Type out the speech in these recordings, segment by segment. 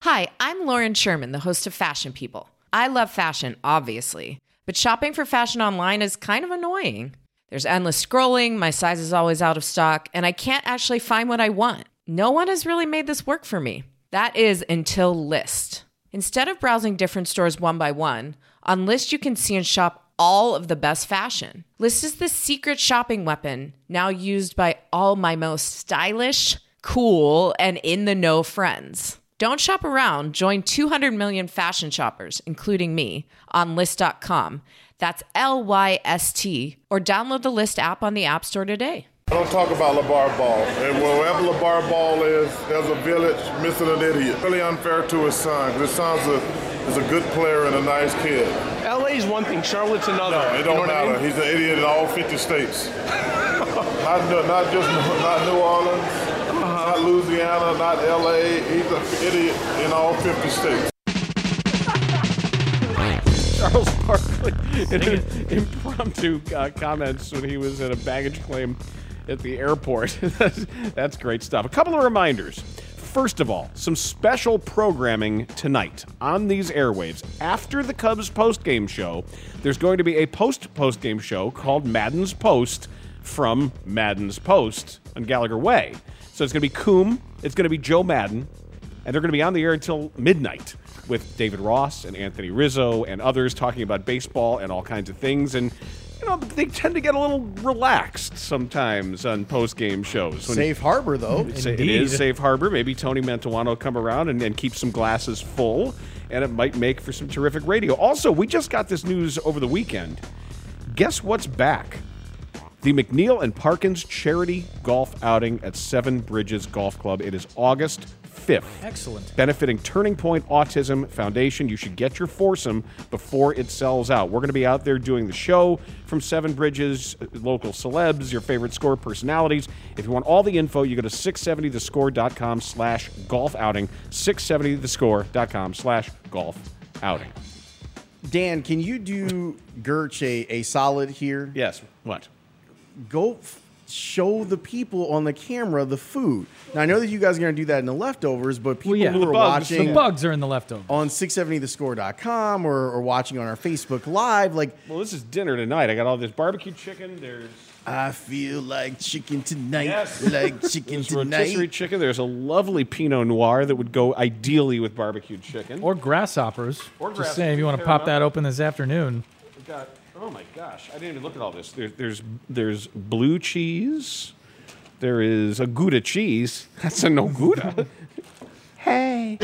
Hi, I'm Lauren Sherman, the host of Fashion People. I love fashion, obviously, but shopping for fashion online is kind of annoying. There's endless scrolling, my size is always out of stock, and I can't actually find what I want. No one has really made this work for me. That is until Lyst. Instead of browsing different stores one by one, on Lyst you can see and shop all of the best fashion. Lyst is the secret shopping weapon, now used by all my most stylish, cool, and in-the-know friends. Don't shop around. Join 200 million fashion shoppers, including me, on Lyst.com. That's Lyst, or download the Lyst app on the App Store today. Don't talk about LeVar Ball. And wherever LeVar Ball is, there's a village missing an idiot. Really unfair to his son, because his son's is a good player and a nice kid. LA's one thing, Charlotte's another. No, it don't matter. I mean? He's an idiot in all 50 states. not New Orleans. Not Louisiana, not L.A. He's an idiot in all 50 states. Charles Barkley in impromptu comments when he was at a baggage claim at the airport. That's great stuff. A couple of reminders. First of all, some special programming tonight on these airwaves. After the Cubs postgame show, there's going to be a postgame show called Madden's Post from Madden's Post on Gallagher Way. So it's going to be Coom, it's going to be Joe Madden, and they're going to be on the air until midnight with David Ross and Anthony Rizzo and others talking about baseball and all kinds of things. And, you know, they tend to get a little relaxed sometimes on post-game shows. Safe harbor, though. It is safe harbor. Maybe Tony Mantuano will come around and keep some glasses full, and it might make for some terrific radio. Also, we just got this news over the weekend. Guess what's back? The McNeil and Parkins charity golf outing at Seven Bridges Golf Club. It is August 5th. Excellent. Benefiting Turning Point Autism Foundation. You should get your foursome before it sells out. We're going to be out there doing the show from Seven Bridges, local celebs, your favorite score personalities. If you want all the info, you go to 670thescore.com/golf outing. 670thescore.com/golf outing. Dan, can you do Gertch a solid here? Yes. What? Go show the people on the camera the food. Now, I know that you guys are going to do that in the leftovers, but people who are watching the bugs are in the leftovers on 670thescore.com or watching on our Facebook Live, like, well, this is dinner tonight. I got all this barbecue chicken. There's I feel like chicken tonight. Yes. Like chicken There's tonight. rotisserie chicken. There's a lovely Pinot Noir that would go ideally with barbecued chicken. or grasshoppers. Just saying, if you want to Fair pop that open this afternoon. We've got, oh my gosh, I didn't even look at all this. There's blue cheese. There is a Gouda cheese. That's a no Gouda. Hey.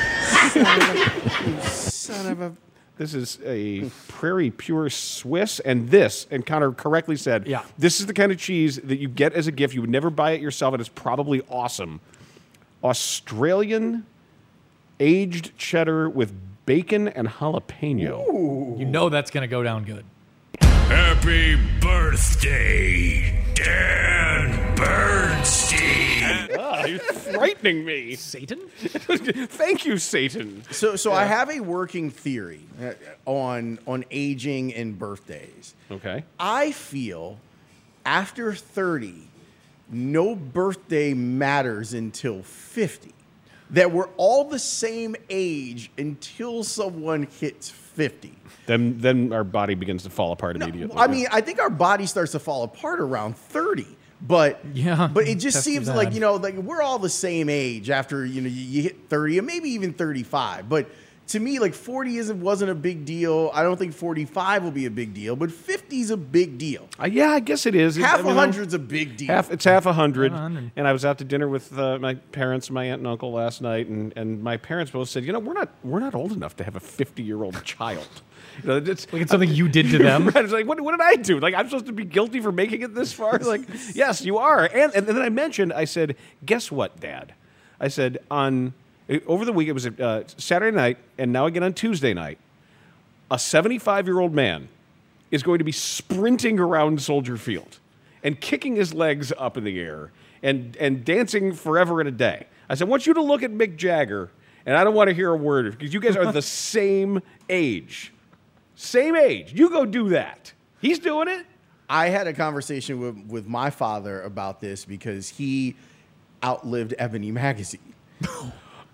Son of a... This is a Prairie Pure Swiss, and this, and Connor correctly said, Yeah. This is the kind of cheese that you get as a gift. You would never buy it yourself, and it's probably awesome. Australian aged cheddar with bacon and jalapeno. Ooh. You know that's going to go down good. Happy birthday, Dan Bernstein. You're frightening me. Satan? Thank you, Satan. So I have a working theory on aging and birthdays. Okay. I feel after 30, no birthday matters until 50. That we're all the same age until someone hits 50. Then our body begins to fall apart immediately. I mean, I think our body starts to fall apart around 30. But it just seems like, like we're all the same age after, you hit 30 and maybe even 35. But to me, like 40 wasn't a big deal. I don't think 45 will be a big deal, but 50 is a big deal. Yeah, I guess it is. Half a hundred's a big deal. It's half 100. And I was out to dinner with my parents, my aunt and uncle last night, and my parents both said, we're not old enough to have a 50-year-old child. It's something you did to them. Right, it's like, what did I do? Like, I'm supposed to be guilty for making it this far? Like, yes, you are. And then I said, guess what, Dad? I said, over the week, it was Saturday night, and now again on Tuesday night, a 75-year-old man is going to be sprinting around Soldier Field and kicking his legs up in the air and dancing forever and a day. I said, I want you to look at Mick Jagger, and I don't want to hear a word, because you guys are the same age. Same age. You go do that. He's doing it. I had a conversation with my father about this because he outlived Ebony Magazine.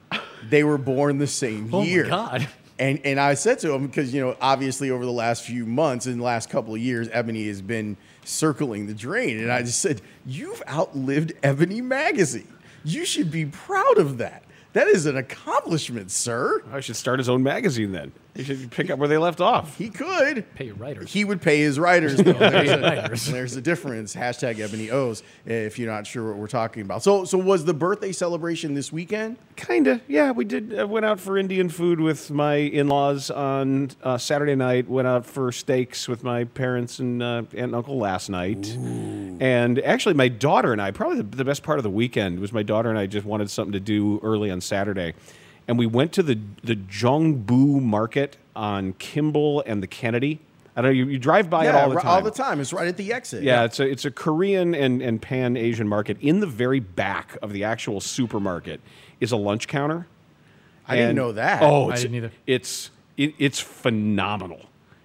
They were born the same year. Oh, my God. And I said to him, because, obviously over the last few months and the last couple of years, Ebony has been circling the drain. And I just said, you've outlived Ebony magazine. You should be proud of that. That is an accomplishment, sir. I should start his own magazine then. He should pick up where they left off. He could. Pay your writers. He would pay his writers, though. There's a difference. Hashtag Ebony O's, if you're not sure what we're talking about. So was the birthday celebration this weekend? Kinda, yeah. We did. Went out for Indian food with my in-laws on Saturday night. Went out for steaks with my parents and aunt and uncle last night. Ooh. And actually, my daughter and I, probably the best part of the weekend was my daughter and I just wanted something to do early on Saturday. And we went to the Jongbu Market on Kimball and the Kennedy. I don't know, you drive by it all the time. All the time. It's right at the exit. Yeah, it's a Korean and Pan-Asian market. In the very back of the actual supermarket is a lunch counter. I didn't know that. Oh, I didn't either. It's phenomenal.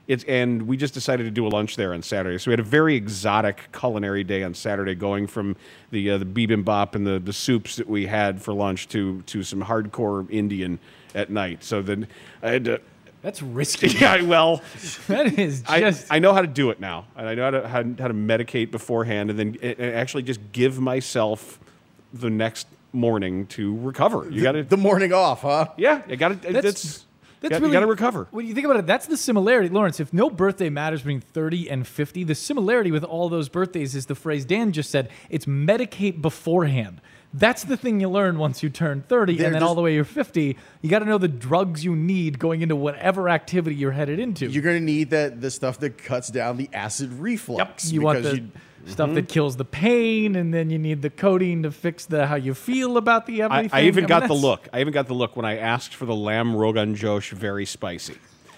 And we just decided to do a lunch there on Saturday. So we had a very exotic culinary day on Saturday, going from the bibimbap and the soups that we had for lunch to some hardcore Indian at night. So then I had to... That's risky. Yeah, well... That is just... I know how to do it now. And I know how to medicate beforehand and then actually just give myself the next morning to recover. You got to... The morning off, huh? Yeah, you got to... That's you really, got to recover. When you think about it, that's the similarity. Lawrence, if no birthday matters between 30 and 50, the similarity with all those birthdays is the phrase Dan just said, it's medicate beforehand. That's the thing you learn once you turn 30, and then all the way you're 50, you got to know the drugs you need going into whatever activity you're headed into. You're going to need the stuff that cuts down the acid reflux. Yep. You want the stuff that kills the pain, and then you need the codeine to fix how you feel about the everything. I even got the look. I even got the look when I asked for the lamb Rogan Josh very spicy.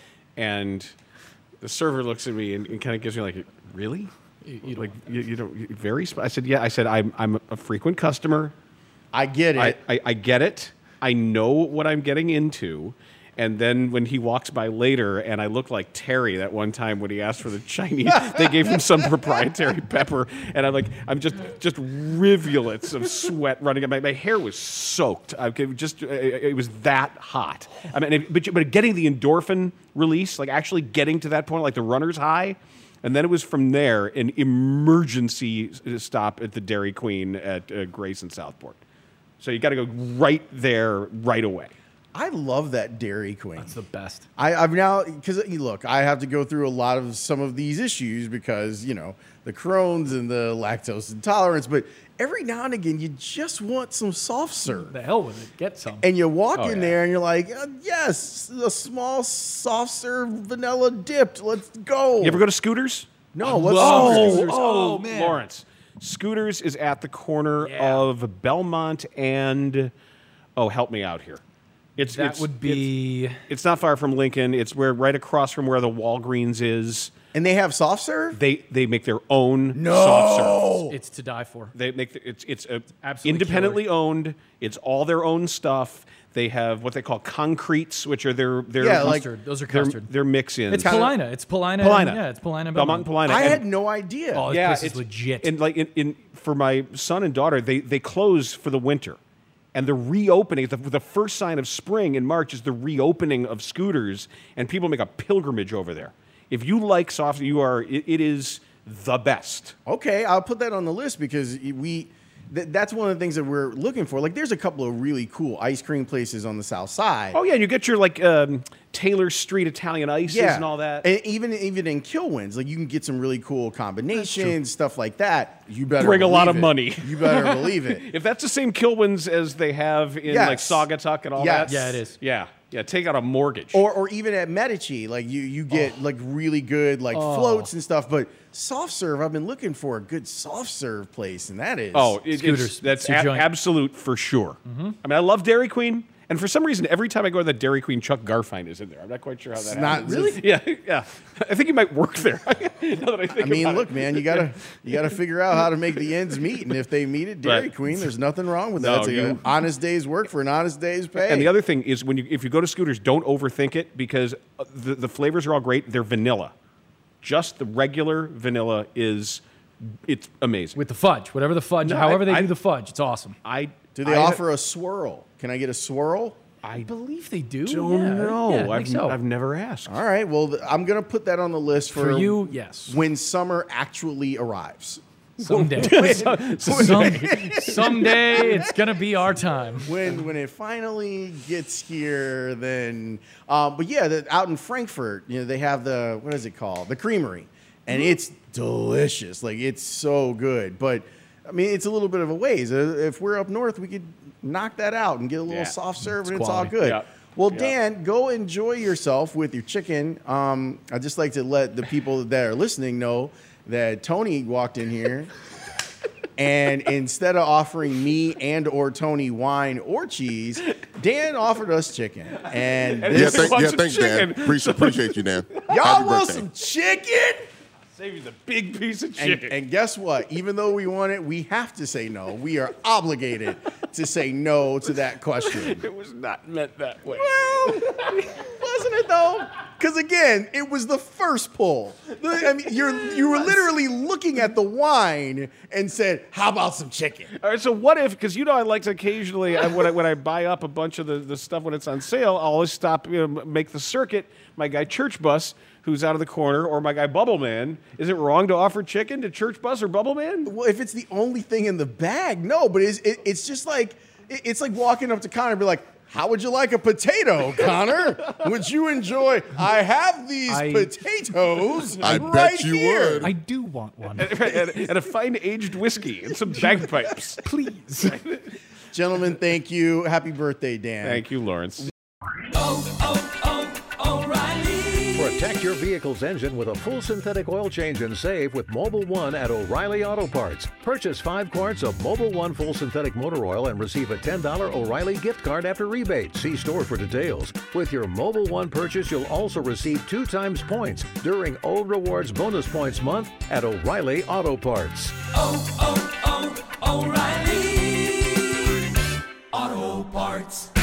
And the server looks at me and kind of gives me like, really? You don't very spicy? I said, yeah. I said, I'm a frequent customer. I get it. I get it. I know what I'm getting into. And then when he walks by later, and I look like Terry that one time when he asked for the Chinese, they gave him some proprietary pepper, and I'm just rivulets of sweat running. My hair was soaked. It was that hot. I mean, but getting the endorphin release, like actually getting to that point, like the runner's high, and then it was from there an emergency stop at the Dairy Queen at Grace and Southport. So you got to go right there right away. I love that Dairy Queen. That's the best. I've now, because look, I have to go through some of these issues because, the Crohn's and the lactose intolerance, but every now and again, you just want some soft serve. The hell with it. Get some. And you walk in there and you're like, yes, a small soft serve vanilla dipped. Let's go. You ever go to Scooters? No. What's Scooters? Oh, man. Lawrence. Scooters is at the corner of Belmont and, help me out here. It's not far from Lincoln. It's right across from where the Walgreens is. And they have soft serve? They make their own soft serve. It's to die for. They make it's independently owned. It's all their own stuff. They have what they call concretes, which are their custard. Those are custard. They're mix-ins. It's Paulina. It's Paulina. It's Paulina. Belmont and Paulina. I had no idea. Oh, this place is legit. And for my son and daughter, they close for the winter. And the reopening, the first sign of spring in March is the reopening of Scooters, and people make a pilgrimage over there. If you like soft, it is the best. Okay, I'll put that on the list because that's one of the things that we're looking for. Like, there's a couple of really cool ice cream places on the south side. Oh, yeah, you get your, Taylor Street Italian ices and all that. And even in Kilwins, you can get some really cool combinations, stuff like that. You better bring a lot of money. You better believe it. If that's the same Kilwins as they have in, Saugatuck and all that. Yeah, it is. Yeah. Yeah, take out a mortgage. Or even at Medici, you get really good floats and stuff. But soft serve, I've been looking for a good soft serve place, and that is Scooters. That's absolute for sure. Mm-hmm. I mean, I love Dairy Queen. And for some reason, every time I go to the Dairy Queen, Chuck Garfien is in there. I'm not quite sure how that happens. Really? Yeah. I think he might work there. Now that I think about look, man, you gotta figure out how to make the ends meet, and if they meet at Dairy Queen, there's nothing wrong with that. It's an honest day's work for an honest day's pay. And the other thing is, if you go to Scooters, don't overthink it because the flavors are all great. They're vanilla. Just the regular vanilla it's amazing. With the fudge, whatever the fudge, however they do the fudge, it's awesome. Do they offer a swirl? Can I get a swirl? I believe they do. Don't know. Yeah, I think so. I've never asked. All right. Well, I'm going to put that on the list for you. Yes. when summer actually arrives. Someday. Someday it's going to be our time. When it finally gets here, then. But yeah, out in Frankfurt, they have what is it called? The Creamery. And it's delicious. Like, it's so good. But, I mean, it's a little bit of a ways. If we're up north, we could knock that out and get a little soft serve, and it's all good. Yeah. Well, Dan, go enjoy yourself with your chicken. I'd just like to let the people that are listening know that Tony walked in here, and instead of offering me and or Tony wine or cheese, Dan offered us chicken. And thanks, Dan. Appreciate you, Dan. Y'all want some chicken? Save you the big piece of chicken. And guess what? Even though we want it, we have to say no. We are obligated to say no to that question. It was not meant that way. Well, wasn't it though? Because again, it was the first pull. I mean, you were literally looking at the wine and said, "How about some chicken?" All right. So what if? Because I like to occasionally when I buy up a bunch of the stuff when it's on sale, I'll always stop, make the circuit. My guy Church Bus, who's out of the corner, or my guy Bubble Man. Is it wrong to offer chicken to Church Bus or Bubble Man? Well, if it's the only thing in the bag, no. But it's just like it's like walking up to Connor and be like, "How would you like a potato, Connor? Would you enjoy? I have these potatoes. I bet you would. I do want one. and a fine aged whiskey and some bagpipes, please." Gentlemen, thank you. Happy birthday, Dan. Thank you, Lawrence. Protect your vehicle's engine with a full synthetic oil change and save with Mobil 1 at O'Reilly Auto Parts. Purchase 5 quarts of Mobil 1 full synthetic motor oil and receive a $10 O'Reilly gift card after rebate. See store for details. With your Mobil 1 purchase, you'll also receive 2 times points during O Rewards Bonus Points Month at O'Reilly Auto Parts. O'Reilly Auto Parts.